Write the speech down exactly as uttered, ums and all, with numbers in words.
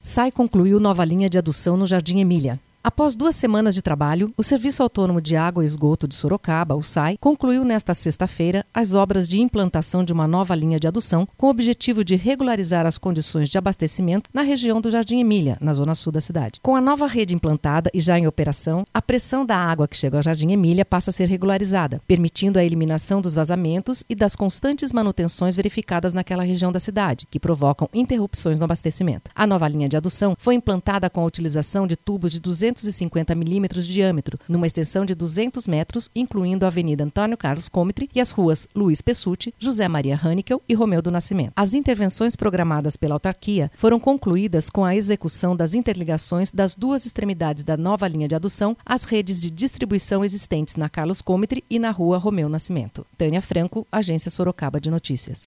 S A I concluiu nova linha de adução no Jardim Emília. Após duas semanas de trabalho, o Serviço Autônomo de Água e Esgoto de Sorocaba, o S A I, concluiu nesta sexta-feira as obras de implantação de uma nova linha de adução com o objetivo de regularizar as condições de abastecimento na região do Jardim Emília, na zona sul da cidade. Com a nova rede implantada e já em operação, a pressão da água que chega ao Jardim Emília passa a ser regularizada, permitindo a eliminação dos vazamentos e das constantes manutenções verificadas naquela região da cidade, que provocam interrupções no abastecimento. A nova linha de adução foi implantada com a utilização de tubos de duzentos e cinquenta milímetros de diâmetro, numa extensão de duzentos metros, incluindo a Avenida Antônio Carlos Comitre e as ruas Luiz Pessutti, José Maria Hanikel e Romeu do Nascimento. As intervenções programadas pela autarquia foram concluídas com a execução das interligações das duas extremidades da nova linha de adução às redes de distribuição existentes na Carlos Comitre e na rua Romeu Nascimento. Tânia Franco, Agência Sorocaba de Notícias.